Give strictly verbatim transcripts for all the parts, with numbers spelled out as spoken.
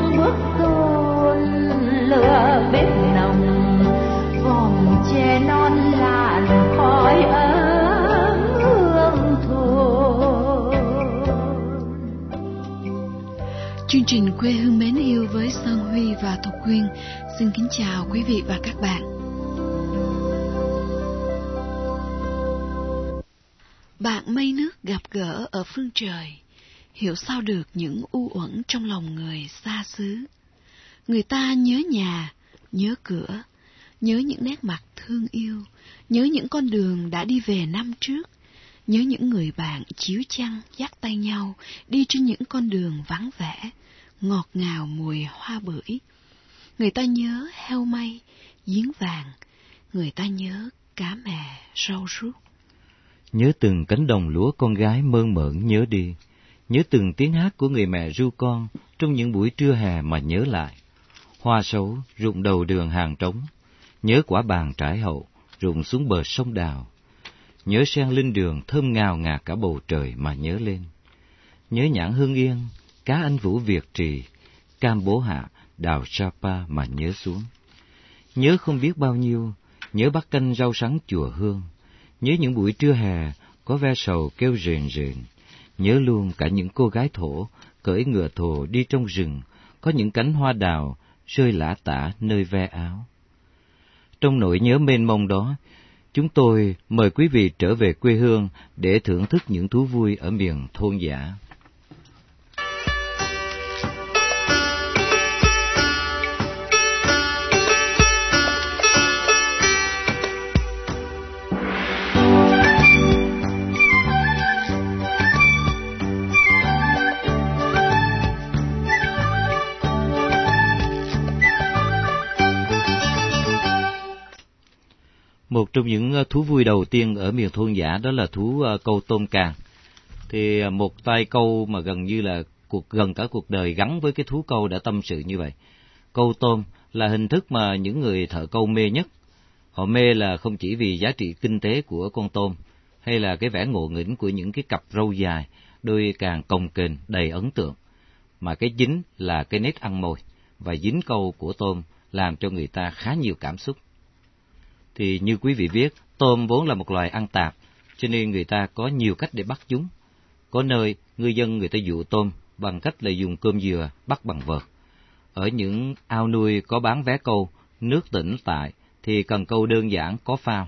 nương bước tôn lửa bếp nồng, vòng tre non làn khói ấm hương thôn. Chương trình Quê hương mến yêu với Sơn Huy và Thục Quyên xin kính chào quý vị và các bạn. Bạn mây nước gặp gỡ ở phương trời, hiểu sao được những u uẩn trong lòng người xa xứ. Người ta nhớ nhà, nhớ cửa, nhớ những nét mặt thương yêu, nhớ những con đường đã đi về năm trước, nhớ những người bạn chiếu chăn dắt tay nhau đi trên những con đường vắng vẻ, ngọt ngào mùi hoa bưởi. Người ta nhớ heo may, giếng vàng, người ta nhớ cá mè, rau rút. Nhớ từng cánh đồng lúa con gái mơn mởn nhớ đi, nhớ từng tiếng hát của người mẹ ru con trong những buổi trưa hè mà nhớ lại. Hoa sấu rụng đầu đường hàng trống, nhớ quả bàng trải hậu rụng xuống bờ sông Đào. Nhớ sen linh đường thơm ngào ngạt cả bầu trời mà nhớ lên. Nhớ nhãn Hương Yên, cá anh Vũ Việt Trì, cam Bố Hạ, đào Sapa mà nhớ xuống. Nhớ không biết bao nhiêu, nhớ bát canh rau sắn chùa Hương. Nhớ những buổi trưa hè có ve sầu kêu rền rền. Nhớ luôn cả những cô gái thổ cưỡi ngựa thồ đi trong rừng, có những cánh hoa đào rơi lả tả nơi ve áo. Trong nỗi nhớ mênh mông đó, chúng tôi mời quý vị trở về quê hương để thưởng thức những thú vui ở miền thôn dã. Một trong những thú vui đầu tiên ở miền thôn dã đó là thú câu tôm càng. Thì một tay câu mà gần như là cuộc gần cả cuộc đời gắn với cái thú câu đã tâm sự như vậy. Câu tôm là hình thức mà những người thợ câu mê nhất. Họ mê là không chỉ vì giá trị kinh tế của con tôm, hay là cái vẻ ngộ nghĩnh của những cái cặp râu dài, đôi càng cồng kềnh đầy ấn tượng, mà cái chính là cái nét ăn mồi và dính câu của tôm làm cho người ta khá nhiều cảm xúc. Thì như quý vị biết, tôm vốn là một loài ăn tạp, cho nên người ta có nhiều cách để bắt chúng. Có nơi, ngư dân người ta dụ tôm bằng cách là dùng cơm dừa bắt bằng vợt. Ở những ao nuôi có bán vé câu, nước tĩnh tại, thì cần câu đơn giản có phao.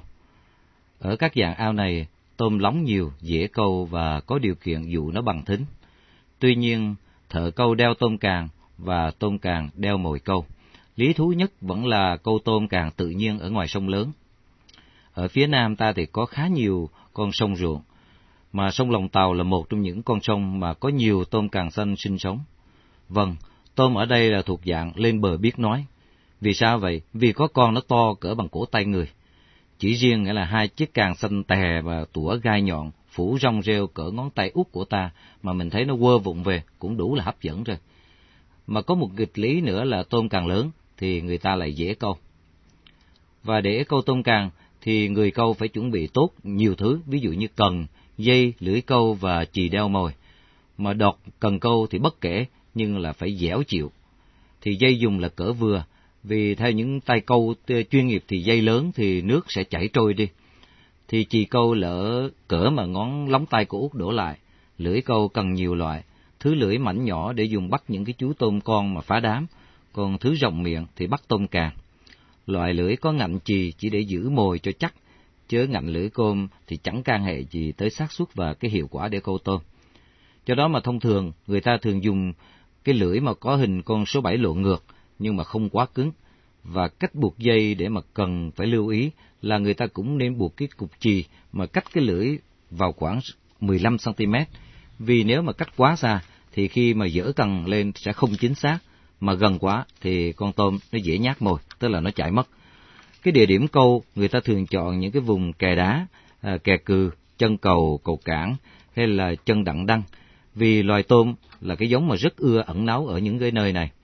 Ở các dạng ao này, tôm lóng nhiều, dễ câu và có điều kiện dụ nó bằng thính. Tuy nhiên, thợ câu đeo tôm càng và tôm càng đeo mồi câu. Lý thú nhất vẫn là câu tôm càng tự nhiên ở ngoài sông lớn. Ở phía Nam ta thì có khá nhiều con sông ruộng, mà sông Lòng Tàu là một trong những con sông mà có nhiều tôm càng xanh sinh sống. Vâng, tôm ở đây là thuộc dạng lên bờ biết nói. Vì sao vậy? Vì có con nó to cỡ bằng cổ tay người. Chỉ riêng nghĩa là hai chiếc càng xanh tè và tủa gai nhọn, phủ rong rêu cỡ ngón tay út của ta, mà mình thấy nó quơ vụng về cũng đủ là hấp dẫn rồi. Mà có một nghịch lý nữa là tôm càng lớn thì người ta lại dễ câu. Và để câu tôm càng thì người câu phải chuẩn bị tốt nhiều thứ, ví dụ như cần, dây, lưỡi câu và chì đeo mồi. Mà đọt cần câu thì bất kể, nhưng là phải dẻo chịu. Thì dây dùng là cỡ vừa, vì theo những tay câu chuyên nghiệp thì dây lớn thì nước sẽ chảy trôi đi. Thì chì câu lỡ cỡ mà ngón lóng tay của út đổ lại. Lưỡi câu cần nhiều loại, thứ lưỡi mảnh nhỏ để dùng bắt những cái chú tôm con mà phá đám, còn thứ rộng miệng thì bắt tôm càng. Loại lưỡi có ngạnh chì chỉ để giữ mồi cho chắc, chớ ngạnh lưỡi côm thì chẳng can hệ gì tới xác suất và cái hiệu quả để câu tôm. Do đó mà thông thường, người ta thường dùng cái lưỡi mà có hình con số bảy lộ ngược, nhưng mà không quá cứng. Và cách buộc dây để mà cần phải lưu ý là người ta cũng nên buộc cái cục chì mà cách cái lưỡi vào khoảng mười lăm xăng ti mét, vì nếu mà cách quá xa thì khi mà dỡ cần lên sẽ không chính xác, mà gần quá thì con tôm nó dễ nhát mồi, tức là nó chạy mất. Cái địa điểm câu người ta thường chọn những cái vùng kè đá, à, kè cừ, chân cầu, cầu cảng hay là chân đặng đăng, vì loài tôm là cái giống mà rất ưa ẩn náu ở những cái nơi này.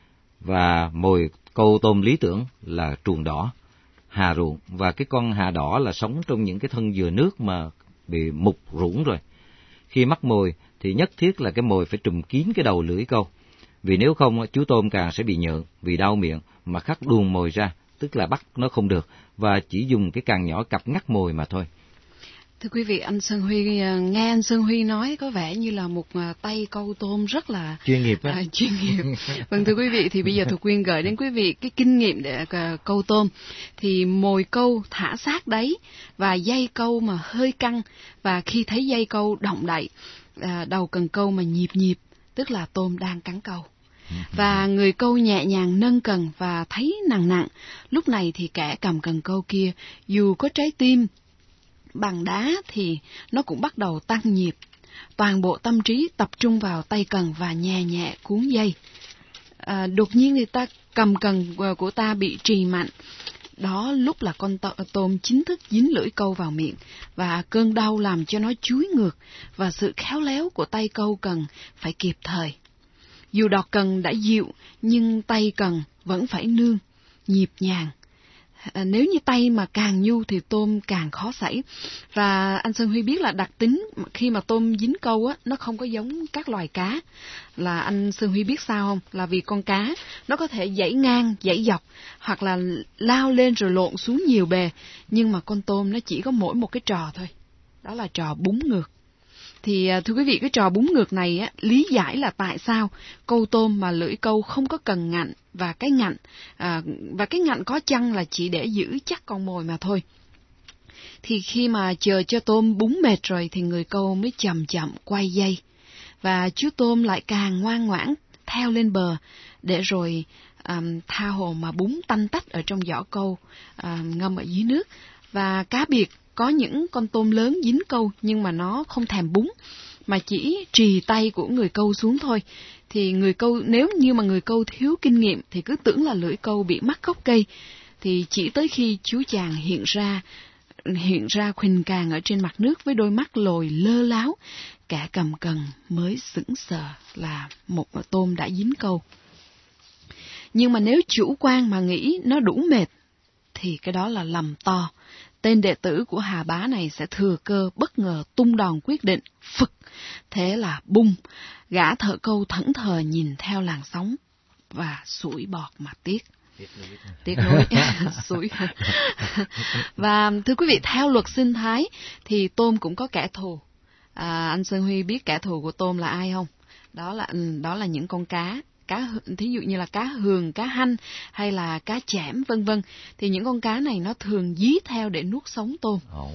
Và mồi câu tôm lý tưởng là truồng đỏ, hà ruộng, và cái con hà đỏ là sống trong những cái thân dừa nước mà bị mục rũng rồi. Khi mắc mồi thì nhất thiết là cái mồi phải trùm kín cái đầu lưỡi câu, Vì nếu không, chú tôm càng sẽ bị nhợn, vì đau miệng mà khắc đuồng mồi ra, tức là bắt nó không được, và chỉ dùng cái càng nhỏ cặp ngắt mồi mà thôi. Thưa quý vị, anh Sơn Huy, nghe anh Sơn Huy nói có vẻ như là một tay câu tôm rất là chuyên nghiệp đó. À, chuyên nghiệp. Vâng, thưa quý vị, thì bây giờ Thục Quyên gửi đến quý vị cái kinh nghiệm để câu tôm. Thì mồi câu thả sát đáy và dây câu mà hơi căng, và khi thấy dây câu động đậy, à, đầu cần câu mà nhịp nhịp, tức là tôm đang cắn câu. Và người câu nhẹ nhàng nâng cần và thấy nặng nặng, lúc này thì kẻ cầm cần câu kia dù có trái tim bằng đá thì nó cũng bắt đầu tăng nhịp. Toàn bộ tâm trí tập trung vào tay cần và nhẹ nhẹ cuốn dây. À, đột nhiên thì ta cầm cần của ta bị trì mạnh. Đó lúc là con tôm chính thức dính lưỡi câu vào miệng, và cơn đau làm cho nó chúi ngược, và sự khéo léo của tay câu cần phải kịp thời. Dù đọt cần đã dịu, nhưng tay cần vẫn phải nương, nhịp nhàng. À, nếu như tay mà càng nhu thì tôm càng khó sảy. Và anh Sơn Huy biết là đặc tính khi mà tôm dính câu á, nó không có giống các loài cá. Là anh Sơn Huy biết sao không? Là vì con cá nó có thể giãy ngang, giãy dọc, hoặc là lao lên rồi lộn xuống nhiều bề. Nhưng mà con tôm nó chỉ có mỗi một cái trò thôi, đó là trò búng ngược. Thì thưa quý vị, cái trò búng ngược này á, lý giải là tại sao câu tôm mà lưỡi câu không có cần ngạnh, và cái ngạnh à, và cái ngạnh có chăng là chỉ để giữ chắc con mồi mà thôi. Thì khi mà chờ cho tôm búng mệt rồi thì người câu mới chậm chậm quay dây, và chú tôm lại càng ngoan ngoãn theo lên bờ, để rồi um, tha hồ mà búng tanh tách ở trong giỏ câu um, ngâm ở dưới nước. Và cá biệt có những con tôm lớn dính câu nhưng mà nó không thèm búng, mà chỉ trì tay của người câu xuống thôi. Thì người câu, nếu như mà người câu thiếu kinh nghiệm thì cứ tưởng là lưỡi câu bị mắc gốc cây. Thì chỉ tới khi chú chàng hiện ra hiện ra khuỳnh càng ở trên mặt nước với đôi mắt lồi lơ láo, cả cầm cần mới sững sờ là một tôm đã dính câu. Nhưng mà nếu chủ quan mà nghĩ nó đủ mệt thì cái đó là lầm to. Tên đệ tử của Hà Bá này sẽ thừa cơ bất ngờ tung đòn quyết định, phực, thế là bung. Gã thợ câu thẫn thờ nhìn theo làn sóng và sủi bọt mà tiếc. Tiếc nuối, sủi. Và thưa quý vị, theo luật sinh thái thì tôm cũng có kẻ thù. À, anh Sơn Huy biết kẻ thù của tôm là ai không? Đó là đó là những con cá. Cá thí dụ như là cá hường, cá hanh hay là cá chẽm vân vân, thì những con cá này nó thường dí theo để nuốt sống tôm. Oh.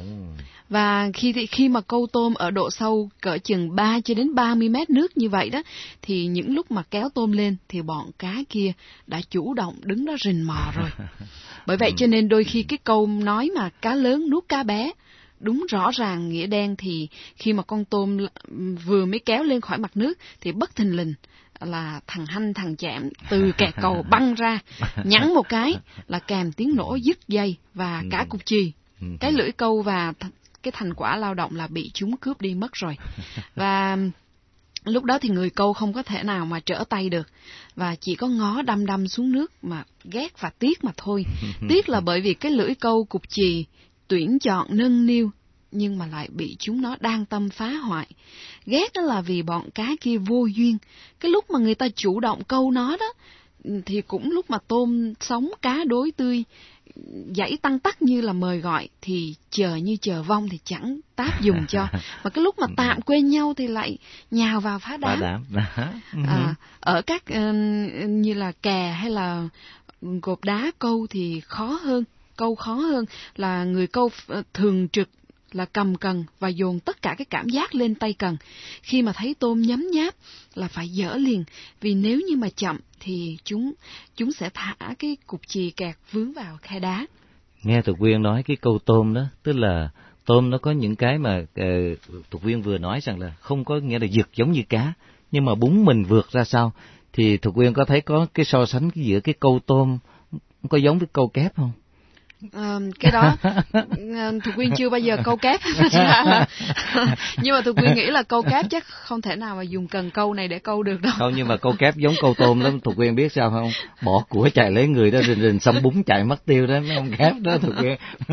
Và khi khi mà câu tôm ở độ sâu cỡ chừng ba cho đến ba mươi mét nước như vậy đó, thì những lúc mà kéo tôm lên thì bọn cá kia đã chủ động đứng đó rình mò rồi. Bởi vậy cho nên đôi khi cái câu nói mà cá lớn nuốt cá bé đúng rõ ràng nghĩa đen, thì khi mà con tôm vừa mới kéo lên khỏi mặt nước thì bất thình lình là thằng hanh thằng chạm từ kẹt cầu băng ra, nhắn một cái là kèm tiếng nổ dứt dây và cả cục chì. Cái lưỡi câu và th- cái thành quả lao động là bị chúng cướp đi mất rồi. Và lúc đó thì người câu không có thể nào mà trở tay được, và chỉ có ngó đăm đăm xuống nước mà ghét và tiếc mà thôi. Tiếc là bởi vì cái lưỡi câu cục chì tuyển chọn nâng niu nhưng mà lại bị chúng nó đang tâm phá hoại. Ghét đó là vì bọn cá kia vô duyên. Cái lúc mà người ta chủ động câu nó đó, thì cũng lúc mà tôm sống cá đối tươi dãy tăng tắc như là mời gọi, thì chờ như chờ vong thì chẳng táp dùng cho. Mà cái lúc mà tạm quên nhau thì lại nhào vào phá đám. Phá đám. À, ở các uh, như là kè hay là gộp đá câu thì khó hơn. Câu khó hơn là người câu thường trực là cầm cần và dồn tất cả cái cảm giác lên tay cần. Khi mà thấy tôm nhấm nháp là phải dỡ liền, vì nếu như mà chậm thì chúng chúng sẽ thả cái cục chì kẹt vướng vào khe đá. Nghe Thục Quyên nói cái câu tôm đó, tức là tôm nó có những cái mà uh, Thục Quyên vừa nói rằng là không có nghĩa là giật giống như cá, nhưng mà búng mình vượt ra sao, thì Thục Quyên có thấy có cái so sánh giữa cái câu tôm có giống với câu kép không? À, cái đó Thục Quyên chưa bao giờ câu kép. Nhưng mà Thục Quyên nghĩ là câu kép chắc không thể nào mà dùng cần câu này để câu được đâu. Không, nhưng mà câu kép giống câu tôm lắm. Thục Quyên biết sao không? Bỏ của chạy lấy người đó, rình rình xăm búng chạy mất tiêu đó, mấy ông kép đó Thục Quyên.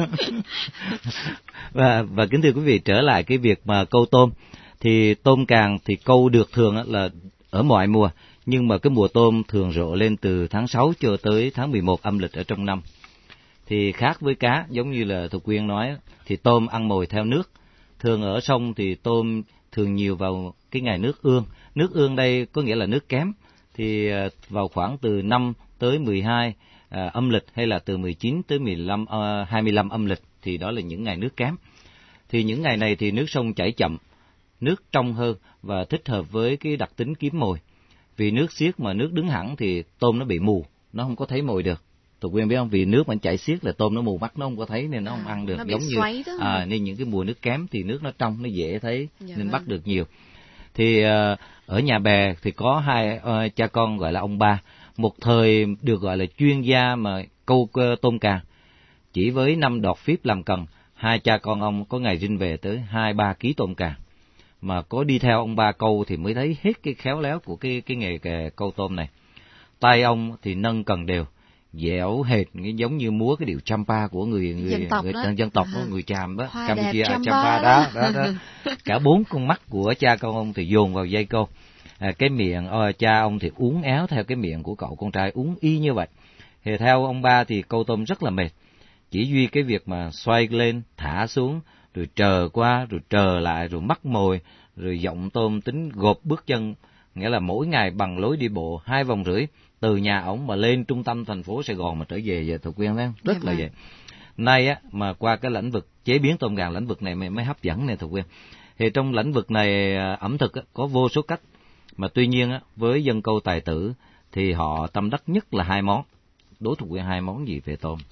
và và kính thưa quý vị, trở lại cái việc mà câu tôm, thì tôm càng thì câu được thường là ở mọi mùa, nhưng mà cái mùa tôm thường rộ lên từ tháng sáu cho tới tháng mười một âm lịch ở trong năm. Thì khác với cá, giống như là Thục Quyên nói, thì tôm ăn mồi theo nước. Thường ở sông thì tôm thường nhiều vào cái ngày nước ương. Nước ương đây có nghĩa là nước kém, thì vào khoảng từ năm tới mười hai à, âm lịch, hay là từ mười chín tới mười lăm, uh, hai mươi lăm âm lịch, thì đó là những ngày nước kém. Thì những ngày này thì nước sông chảy chậm, nước trong hơn và thích hợp với cái đặc tính kiếm mồi. Vì nước xiết mà nước đứng hẳn thì tôm nó bị mù, nó không có thấy mồi được. Tụi Quyên biết không? Vì nước mà chảy xiết là tôm nó mù mắt, nó không có thấy nên nó à, không ăn được. Nó bị giống xoáy như đó. À, nên những cái mùa nước kém thì nước nó trong, nó dễ thấy, dạ nên vâng. bắt được nhiều. Thì uh, ở nhà bè thì có hai uh, cha con gọi là ông ba, một thời được gọi là chuyên gia mà câu uh, tôm càng. Chỉ với năm đọt phíp làm cần, hai cha con ông có ngày rinh về tới hai ba ký tôm càng. Mà có đi theo ông ba câu thì mới thấy hết cái khéo léo của cái cái nghề câu tôm này. Tay ông thì nâng cần đều, dẻo hệt giống như múa cái điệu champa của người người dân tộc người, đó, người dân tộc đó, à, người Chàm đó, Hoa Campuchia Champa, champa đó, đó, đó. Cả bốn con mắt của cha con ông thì dồn vào dây câu. À, cái miệng ờ, cha ông thì uốn éo theo cái miệng của cậu con trai, uốn y như vậy. Thì theo ông ba thì câu tôm rất là mệt, chỉ duy cái việc mà xoay lên thả xuống rồi trờ qua rồi trờ lại rồi mắc mồi rồi giọng tôm tính gộp bước chân, nghĩa là mỗi ngày bằng lối đi bộ hai vòng rưỡi từ nhà ổng mà lên trung tâm thành phố Sài Gòn mà trở về về Thục Quyên đấy, rất là vậy. Nay á mà qua cái lĩnh vực chế biến tôm càng, lĩnh vực này mới, mới hấp dẫn nè Thục Quyên. Thì trong lĩnh vực này ẩm thực á, có vô số cách, mà tuy nhiên á với dân câu tài tử thì họ tâm đắc nhất là hai món. Đố Thục Quyên hai món gì về tôm?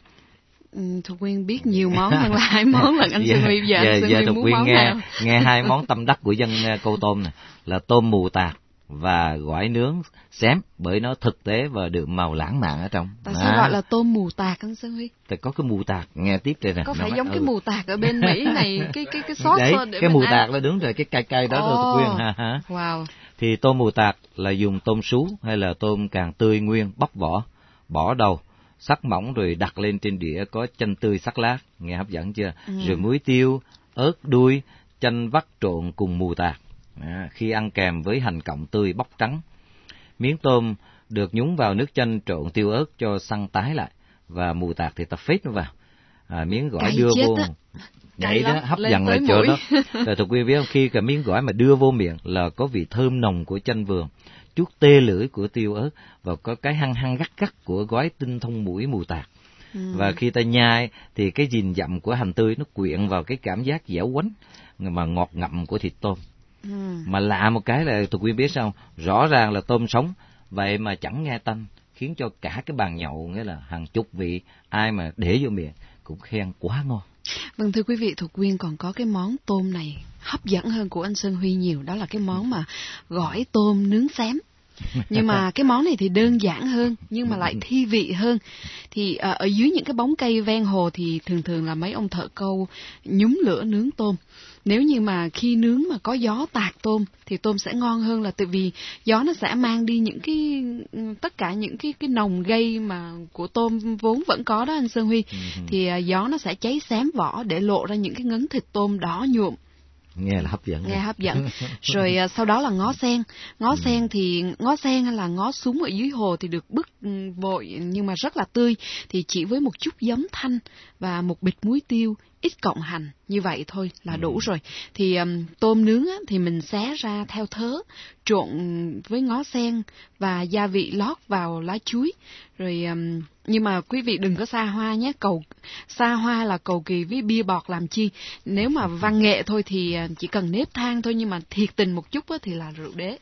Thục Quyên biết nhiều món hơn là hai món lần anh Sơn Huy. Giờ anh Sơn Huy muốn món nghe, nào? Nghe hai món tâm đắc của dân câu tôm này là tôm mù tạt và gỏi nướng xém, bởi nó thực tế và được màu lãng mạn ở trong. Tại sao gọi là tôm mù tạt anh Sơn Huy? Tại có cái mù tạt, nghe tiếp đây nè. Có phải nó giống ừ. cái mù tạt ở bên Mỹ này, cái cái cái sốt đấy, để cái mù ăn. tạt là đúng rồi, cái cay cay đó. Oh, rồi Quyên ha ha. Wow. Thì tôm mù tạt là dùng tôm sú hay là tôm càng tươi nguyên, bóc vỏ, bỏ đầu, sắc mỏng rồi đặt lên trên đĩa có chanh tươi sắc lát, nghe hấp dẫn chưa? Ừ. Rồi muối tiêu, ớt đuôi, chanh vắt trộn cùng mù tạt. À, khi ăn kèm với hành cọng tươi bóc trắng. Miếng tôm được nhúng vào nước chanh trộn tiêu ớt cho săn tái lại, và mù tạt thì ta phết nó vào. À, miếng gỏi Cay đưa vô á. nhảy đó, hấp dẫn là chỗ đó. Rồi Thục Quyên biết không, khi cả miếng gỏi mà đưa vô miệng là có vị thơm nồng của chanh vườn, chút tê lưỡi của tiêu ớt, và có cái hăng hăng gắt gắt của gói tinh thông mũi mù tạt. Ừ. Và khi ta nhai thì cái gìn dặm của hành tươi nó quyện vào cái cảm giác dẻo quánh mà ngọt ngậm của thịt tôm. Ừ. Mà lạ một cái là Thục Quyên biết sao, rõ ràng là tôm sống vậy mà chẳng nghe tanh, khiến cho cả cái bàn nhậu, nghĩa là hàng chục vị ai mà để vô miệng cũng khen quá ngon. Vâng, thưa quý vị, Thục Quyên còn có cái món tôm này hấp dẫn hơn của anh Sơn Huy nhiều, đó là cái món mà gỏi tôm nướng xém. Nhưng mà cái món này thì đơn giản hơn, nhưng mà lại thi vị hơn. Thì à, ở dưới những cái bóng cây ven hồ thì thường thường là mấy ông thợ câu nhúng lửa nướng tôm. Nếu như mà khi nướng mà có gió tạt tôm thì tôm sẽ ngon hơn, là tại vì gió nó sẽ mang đi những cái tất cả những cái cái nồng gây mà của tôm vốn vẫn có đó anh Sơn Huy. Thì à, gió nó sẽ cháy xém vỏ để lộ ra những cái ngấn thịt tôm đỏ nhuộm. Nghe là hấp dẫn. Nghe hấp dẫn. Rồi à, sau đó là ngó sen. Ngó ừ. sen thì ngó sen hay là ngó súng ở dưới hồ thì được bứt vội nhưng mà rất là tươi, thì chỉ với một chút giấm thanh và một bịch muối tiêu, ít cộng hành, như vậy thôi là đủ rồi. Thì um, tôm nướng á, thì mình xé ra theo thớ, trộn với ngó sen và gia vị lót vào lá chuối. Rồi um, nhưng mà quý vị đừng có xa hoa nhé, cầu xa hoa là cầu kỳ với bia bọt làm chi. Nếu mà văn nghệ thôi thì chỉ cần nếp than thôi, nhưng mà thiệt tình một chút á, thì là rượu đế.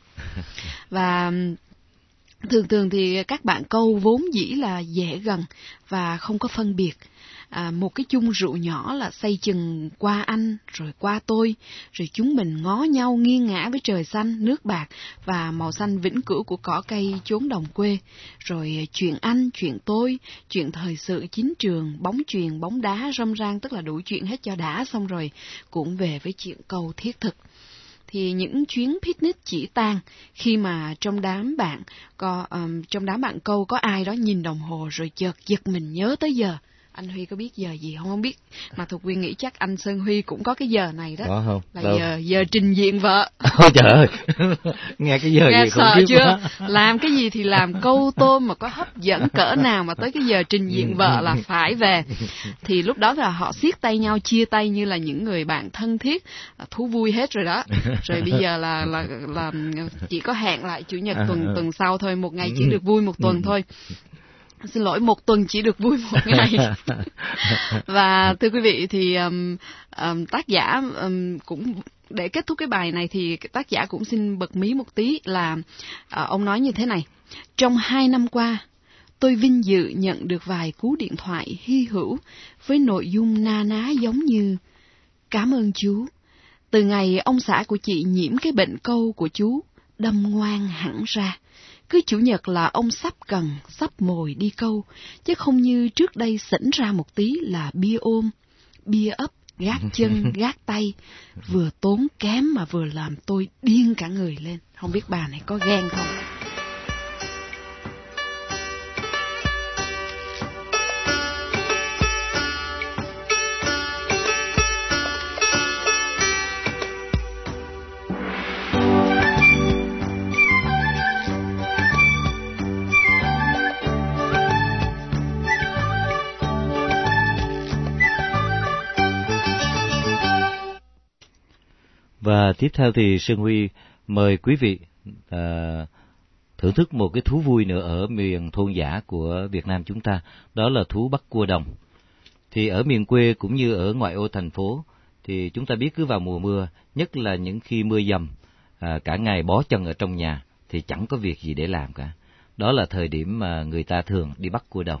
Và thường thường thì các bạn câu vốn dĩ là dễ gần và không có phân biệt. À, một cái chung rượu nhỏ là xây chừng qua anh rồi qua tôi, rồi chúng mình ngó nhau nghiêng ngã với trời xanh nước bạc và màu xanh vĩnh cửu của cỏ cây chốn đồng quê. Rồi chuyện anh, chuyện tôi, chuyện thời sự chính trường, bóng chuyền, bóng đá, râm ran, tức là đủ chuyện hết cho đã, xong rồi cũng về với chuyện câu thiết thực. Thì những chuyến picnic chỉ tan khi mà trong đám bạn có um, trong đám bạn câu có ai đó nhìn đồng hồ rồi chợt giật mình nhớ tới giờ. Anh Huy có biết giờ gì không? Không biết, mà Thục Quyên nghĩ chắc anh Sơn Huy cũng có cái giờ này đó. Có không? Là Đâu? giờ giờ trình diện vợ. Ôi trời ơi, nghe cái giờ Nghe gì sợ không biết chưa? quá. Làm cái gì thì làm, câu tôm mà có hấp dẫn cỡ nào mà tới cái giờ trình diện vợ là phải về. Thì lúc đó là họ siết tay nhau, chia tay như là những người bạn thân thiết, thú vui hết rồi đó. Rồi bây giờ là là là chỉ có hẹn lại chủ nhật tuần tuần sau thôi, một ngày chỉ được vui một tuần thôi. Xin lỗi, một tuần chỉ được vui một ngày. Và thưa quý vị thì um, um, tác giả um, cũng để kết thúc cái bài này thì tác giả cũng xin bật mí một tí là uh, ông nói như thế này: trong hai năm qua, tôi vinh dự nhận được vài cú điện thoại hy hữu với nội dung na ná giống như: cảm ơn chú, từ ngày ông xã của chị nhiễm cái bệnh câu của chú, đâm ngoan hẳn ra. Cứ chủ nhật là ông sắp cần, sắp mồi đi câu, chứ không như trước đây xỉn ra một tí là bia ôm, bia ấp, gác chân, gác tay. Vừa tốn kém mà vừa làm tôi điên cả người lên. Không biết bà này có ghen không? Và tiếp theo thì Sơn Huy mời quý vị à, thưởng thức một cái thú vui nữa ở miền thôn dã của Việt Nam chúng ta, đó là thú bắt cua đồng. Thì ở miền quê cũng như ở ngoại ô thành phố, thì chúng ta biết cứ vào mùa mưa, nhất là những khi mưa dầm, à, cả ngày bó chân ở trong nhà, thì chẳng có việc gì để làm cả. Đó là thời điểm mà người ta thường đi bắt cua đồng.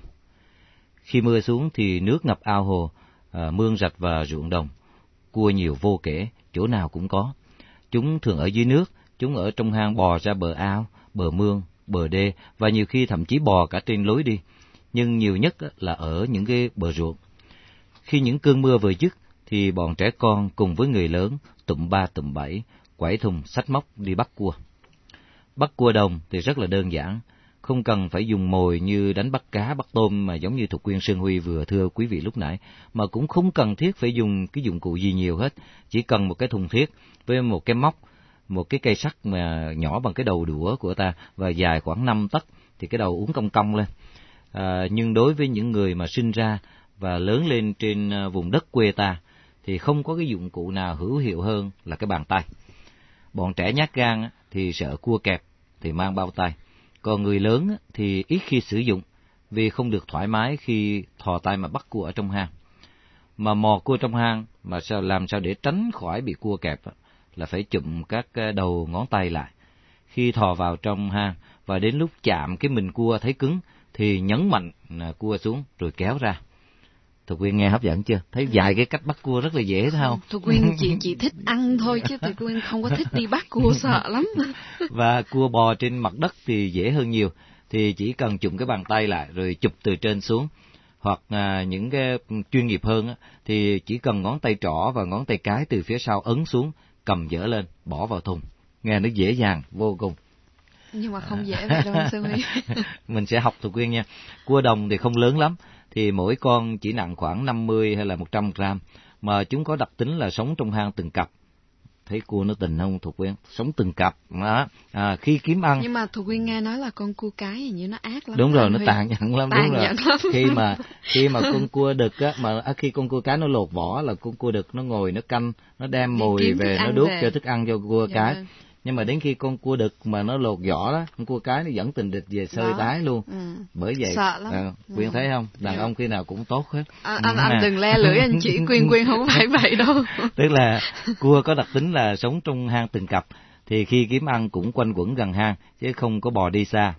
Khi mưa xuống thì nước ngập ao hồ, à, mương rạch và ruộng đồng, cua nhiều vô kể, chỗ nào cũng có. Chúng thường ở dưới nước, chúng ở trong hang bò ra bờ ao, bờ mương, bờ đê và nhiều khi thậm chí bò cả trên lối đi. Nhưng nhiều nhất là ở những cái bờ ruộng. Khi những cơn mưa vừa dứt thì bọn trẻ con cùng với người lớn tụm ba tụm bảy, quẩy thùng xách móc đi bắt cua. Bắt cua đồng thì rất là đơn giản, không cần phải dùng mồi như đánh bắt cá, bắt tôm mà giống như Thục Quyên, Sơn Huy vừa thưa quý vị lúc nãy, mà cũng không cần thiết phải dùng cái dụng cụ gì nhiều hết, chỉ cần một cái thùng thiết với một cái móc, một cái cây sắt mà nhỏ bằng cái đầu đũa của ta và dài khoảng năm tấc thì cái đầu uốn cong cong lên. À, nhưng đối với những người mà sinh ra và lớn lên trên vùng đất quê ta thì không có cái dụng cụ nào hữu hiệu hơn là cái bàn tay. Bọn trẻ nhát gan thì sợ cua kẹp thì mang bao tay. Còn người lớn thì ít khi sử dụng vì không được thoải mái khi thò tay mà bắt cua ở trong hang. Mà mò cua trong hang mà sao làm sao để tránh khỏi bị cua kẹp là phải chụm các đầu ngón tay lại. Khi thò vào trong hang và đến lúc chạm cái mình cua thấy cứng thì nhấn mạnh cua xuống rồi kéo ra. Thục Quyên nghe hấp dẫn chưa? Thấy vài cái cách bắt cua rất là dễ thấy không? Thục Quyên chỉ chỉ thích ăn thôi chứ Thục Quyên không có thích đi bắt cua, sợ lắm. Và cua bò trên mặt đất thì dễ hơn nhiều, thì chỉ cần chụm cái bàn tay lại rồi chụp từ trên xuống. Hoặc à, những cái chuyên nghiệp hơn á, thì chỉ cần ngón tay trỏ và ngón tay cái từ phía sau ấn xuống, cầm dở lên, bỏ vào thùng. Nghe nó dễ dàng vô cùng. Nhưng mà không dễ vậy đâu Sơn Huy. Mình sẽ học Thục Quyên nha. Cua đồng thì không lớn lắm, thì mỗi con chỉ nặng khoảng năm mươi hay là một trăm gram, mà chúng có đặc tính là sống trong hang từng cặp. Thấy cua nó tình không Thục Quyên? Sống từng cặp. Đó. À, khi kiếm ăn. Nhưng mà Thục Quyên nghe nói là con cua cái hình như nó ác lắm. Đúng rồi, nó Huy. tàn nhẫn lắm. Tàn đúng rồi. nhẫn lắm. Khi mà khi mà con cua đực á, mà khi con cua cái nó lột vỏ là con cua đực nó ngồi nó canh, nó đem mồi về nó đút về. cho thức ăn cho cua dạ cái. Vâng. Nhưng mà đến khi con cua đực mà nó lột vỏ đó, con cua cái nó dẫn tình địch về sơi tái luôn. Ừ. Bởi vậy, sợ lắm. À, Quyên ừ. thấy không? Đàn ừ. ông khi nào cũng tốt hết. À, anh anh đừng le lưỡi anh chỉ Quyên Quyên không phải vậy đâu. Tức là cua có đặc tính là sống trong hang từng cặp, thì khi kiếm ăn cũng quanh quẩn gần hang chứ không có bò đi xa.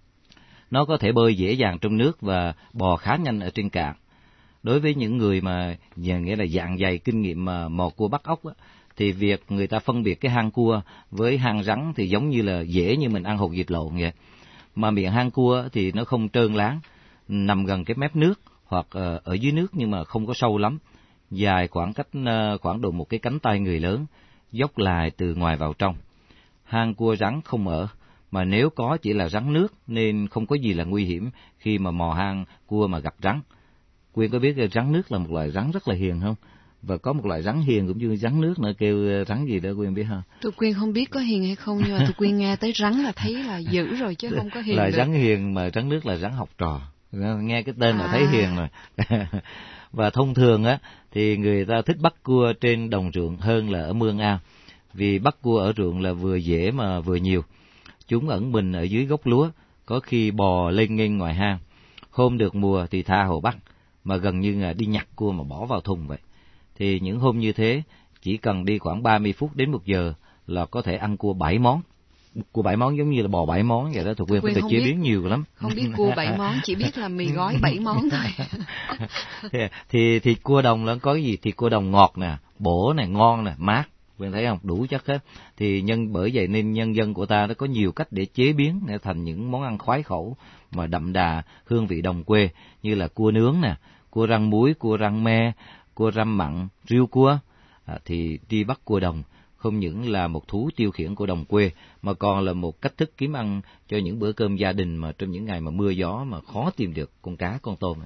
Nó có thể bơi dễ dàng trong nước và bò khá nhanh ở trên cạn. Đối với những người mà nghĩa là dạng dày kinh nghiệm mà mò cua bắt ốc á, thì việc người ta phân biệt cái hang cua với hang rắn thì giống như là dễ như mình ăn hột vịt lộn vậy. Mà miệng hang cua thì nó không trơn láng, nằm gần cái mép nước hoặc ở dưới nước nhưng mà không có sâu lắm, dài khoảng cách khoảng độ một cái cánh tay người lớn, dốc lại từ ngoài vào trong. Hang cua rắn không ở, mà nếu có chỉ là rắn nước nên không có gì là nguy hiểm khi mà mò hang cua mà gặp rắn. Quyên có biết rắn nước là một loài rắn rất là hiền không? Và có một loại rắn hiền cũng như rắn nước nữa, kêu rắn gì đó Quyên biết không? Tụi Quyên không biết có hiền hay không, nhưng mà tụi Quyên nghe tới rắn là thấy là dữ rồi chứ không có hiền là được. Rắn hiền mà rắn nước là rắn học trò, nghe cái tên là à. thấy hiền rồi. Và thông thường á thì người ta thích bắt cua trên đồng ruộng hơn là ở mương ao, vì bắt cua ở ruộng là vừa dễ mà vừa nhiều. Chúng ẩn mình ở dưới gốc lúa, có khi bò lên nghênh ngoài hang. Hôm được mùa thì tha hồ bắt, mà gần như là đi nhặt cua mà bỏ vào thùng vậy. Thì những hôm như thế, chỉ cần đi khoảng ba mươi phút đến một giờ là có thể ăn cua bảy món. Cua bảy món giống như là bò bảy món vậy đó, Thục Quyên có thể chế biến nhiều lắm. Không biết cua bảy món, chỉ biết là mì gói bảy món thôi. thì, thì thịt cua đồng là có cái gì? Thịt cua đồng ngọt nè, bổ nè, ngon nè, mát. Quyên thấy không? Đủ chất hết. Thì nhân bởi vậy nên nhân dân của ta nó có nhiều cách để chế biến để thành những món ăn khoái khẩu mà đậm đà hương vị đồng quê, như là cua nướng nè, cua rang muối, cua rang me, cua răm mặn, riêu cua. À, thì đi bắt cua đồng không những là một thú tiêu khiển của đồng quê, mà còn là một cách thức kiếm ăn cho những bữa cơm gia đình mà trong những ngày mà mưa gió mà khó tìm được con cá, con tôm.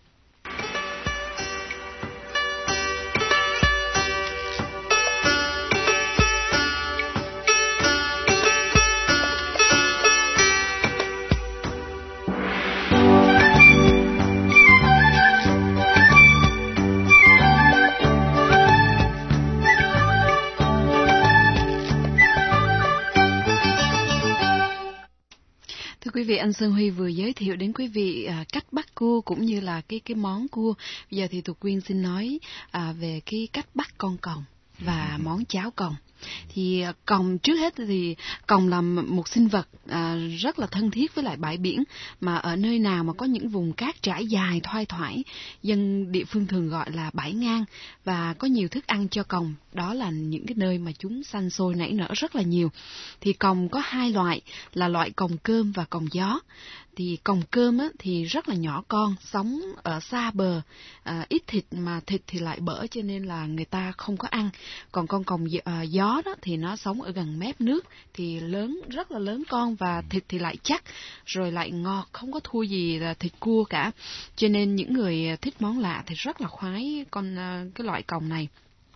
Quý vị, anh Sơn Huy vừa giới thiệu đến quý vị à, cách bắt cua cũng như là cái cái món cua. Bây giờ thì Thục Quyên xin nói à, về cái cách bắt con còng và món cháo còng. Thì còng, trước hết thì còng là một sinh vật à, rất là thân thiết với lại bãi biển, mà ở nơi nào mà có những vùng cát trải dài thoai thoải, dân địa phương thường gọi là bãi ngang, và có nhiều thức ăn cho còng. Đó là những cái nơi mà chúng sanh sôi nảy nở rất là nhiều. Thì còng có hai loại, là loại còng cơm và còng gió. Thì còng cơm á, thì rất là nhỏ con, sống ở xa bờ, à, ít thịt mà thịt thì lại bở cho nên là người ta không có ăn. Còn con còng à, gió đó thì nó sống ở gần mép nước, thì lớn, rất là lớn con, và thịt thì lại chắc, rồi lại ngọt, không có thua gì là thịt cua cả. Cho nên những người thích món lạ thì rất là khoái con à, cái loại còng này.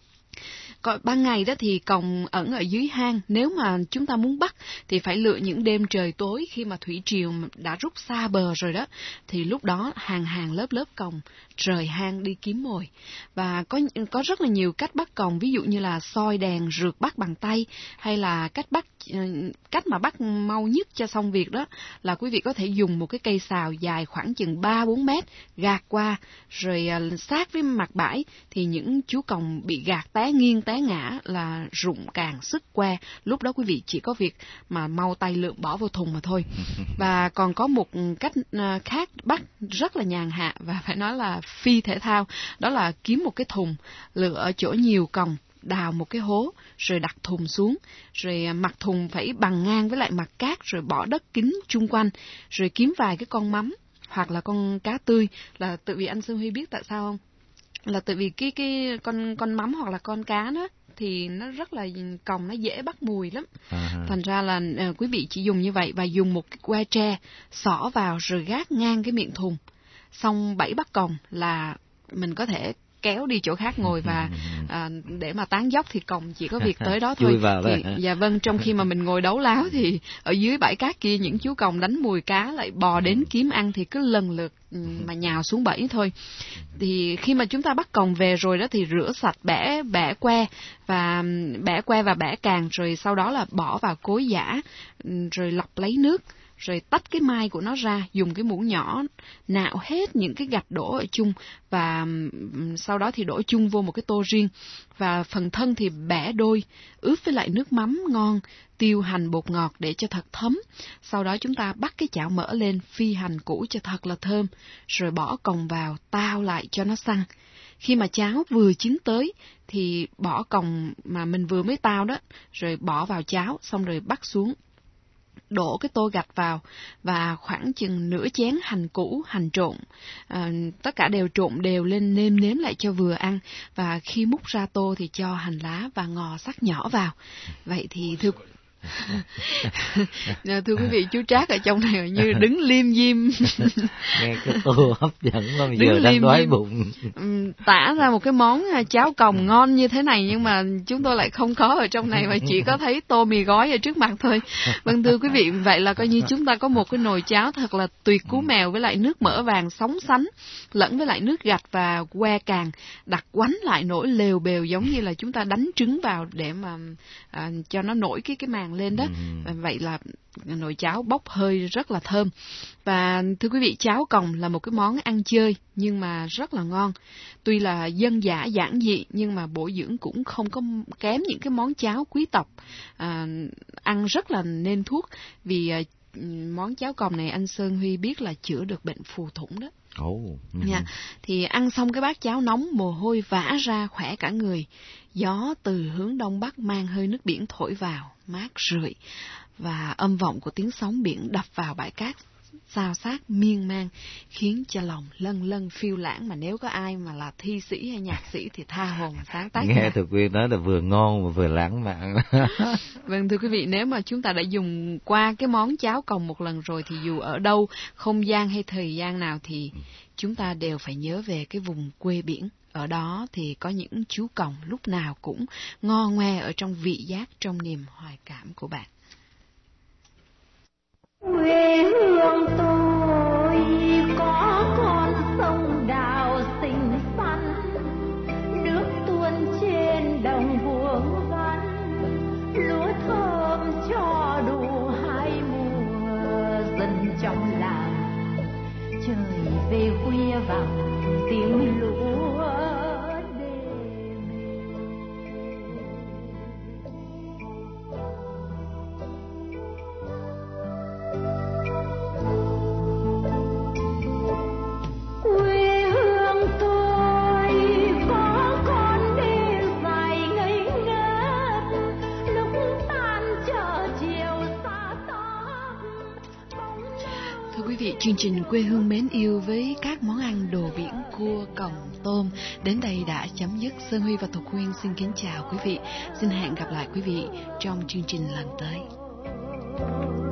Còn ban ngày đó thì còng ẩn ở dưới hang, nếu mà chúng ta muốn bắt thì phải lựa những đêm trời tối khi mà thủy triều đã rút xa bờ rồi đó, thì lúc đó hàng hàng lớp lớp còng rời hang đi kiếm mồi. Và có có rất là nhiều cách bắt còng, ví dụ như là soi đèn rượt bắt bằng tay, hay là cách bắt cách mà bắt mau nhất cho xong việc đó là quý vị có thể dùng một cái cây sào dài khoảng chừng ba bốn mét gạt qua, rồi sát với mặt bãi, thì những chú còng bị gạt té nghiêng té ngã là rụng càng sức que. Lúc đó quý vị chỉ có việc mà mau tay lượm bỏ vào thùng mà thôi. Và còn có một cách khác bắt rất là nhàn hạ và phải nói là phi thể thao, đó là kiếm một cái thùng, lựa ở chỗ nhiều còng, đào một cái hố, rồi đặt thùng xuống, rồi mặt thùng phải bằng ngang với lại mặt cát, rồi bỏ đất kín chung quanh, rồi kiếm vài cái con mắm hoặc là con cá tươi. Là tự vì anh Sơn Huy biết tại sao không? Là tại vì cái cái con con mắm hoặc là con cá đó thì nó rất là còng, nó dễ bắt mùi lắm. À. Thành ra là uh, quý vị chỉ dùng như vậy, và dùng một cái que tre xỏ vào rồi gác ngang cái miệng thùng. Xong bẫy bắt còng là mình có thể kéo đi chỗ khác ngồi, và à, để mà tán dốc thì còng chỉ có việc tới đó thôi. Thì, dạ vâng, trong khi mà mình ngồi đấu láo thì ở dưới bãi cát kia những chú còng đánh mùi cá lại bò đến kiếm ăn, thì cứ lần lượt mà nhào xuống bẫy thôi. Thì khi mà chúng ta bắt còng về rồi đó thì rửa sạch, bẻ bẻ que và bẻ que và bẻ càng, rồi sau đó là bỏ vào cối giã, rồi lọc lấy nước, rồi tách cái mai của nó ra, dùng cái muỗng nhỏ nạo hết những cái gạch đổ ở chung, và sau đó thì đổ chung vô một cái tô riêng. Và phần thân thì bẻ đôi, ướp với lại nước mắm ngon, tiêu hành bột ngọt để cho thật thấm. Sau đó chúng ta bắt cái chảo mỡ lên, phi hành củ cho thật là thơm, rồi bỏ còng vào, tao lại cho nó săn. Khi mà cháo vừa chín tới thì bỏ còng mà mình vừa mới tao đó, rồi bỏ vào cháo, xong rồi bắt xuống, đổ cái tô gạch vào, và khoảng chừng nửa chén hành củ, hành trộn, à, tất cả đều trộn đều lên, nêm nếm lại cho vừa ăn. Và khi múc ra tô thì cho hành lá và ngò sắc nhỏ vào. Vậy thì thưa Thưa quý vị, chú Trác ở trong này như đứng liêm diêm. Nghe cái tô hấp dẫn mà giờ đang đói diêm. Bụng. Tả ra một cái món cháo còng ngon như thế này nhưng mà chúng tôi lại không có ở trong này, mà chỉ có thấy tô mì gói ở trước mặt thôi. Vâng, thưa quý vị, vậy là coi như chúng ta có một cái nồi cháo thật là tuyệt cú mèo với lại nước mỡ vàng sóng sánh lẫn với lại nước gạch và que càng đặt quánh lại nổi lều bều giống như là chúng ta đánh trứng vào để mà à, cho nó nổi cái cái màng lên đó. Ừ. Vậy là nồi cháo bốc hơi rất là thơm. Và thưa quý vị, cháo còng là một cái món ăn chơi nhưng mà rất là ngon. Tuy là dân dã giản dị nhưng mà bổ dưỡng cũng không có kém những cái món cháo quý tộc. À, ăn rất là nên thuốc, vì à, món cháo còng này anh Sơn Huy biết là chữa được bệnh phù thủng đó. Oh. Mm-hmm. Yeah. Thì ăn xong cái bát cháo nóng, mồ hôi vã ra khỏe cả người. Gió từ hướng đông bắc mang hơi nước biển thổi vào, mát rượi. Và âm vọng của tiếng sóng biển đập vào bãi cát xao xát miên man, khiến cho lòng lân lân phiêu lãng. Mà nếu có ai mà là thi sĩ hay nhạc sĩ thì tha hồ sáng tác. Nghe Thực Quyên nói là vừa ngon mà vừa lãng mạn. Vâng, thưa quý vị, nếu mà chúng ta đã dùng qua cái món cháo còng một lần rồi thì dù ở đâu, không gian hay thời gian nào thì chúng ta đều phải nhớ về cái vùng quê biển. Ở đó thì có những chú còng lúc nào cũng ngo ngoe ở trong vị giác, trong niềm hoài cảm của bạn. Quê hương tôi có con sông đào xinh xắn, nước tuôn trên đồng vuông vắn, lúa thơm cho đủ hai mùa. Dân trong làng trời về khuya vàng tiếng lúa. Chương trình Quê hương mến yêu với các món ăn đồ biển, cua, còng, tôm đến đây đã chấm dứt. Sơn Huy và Thục Quyên xin kính chào quý vị. Xin hẹn gặp lại quý vị trong chương trình lần tới.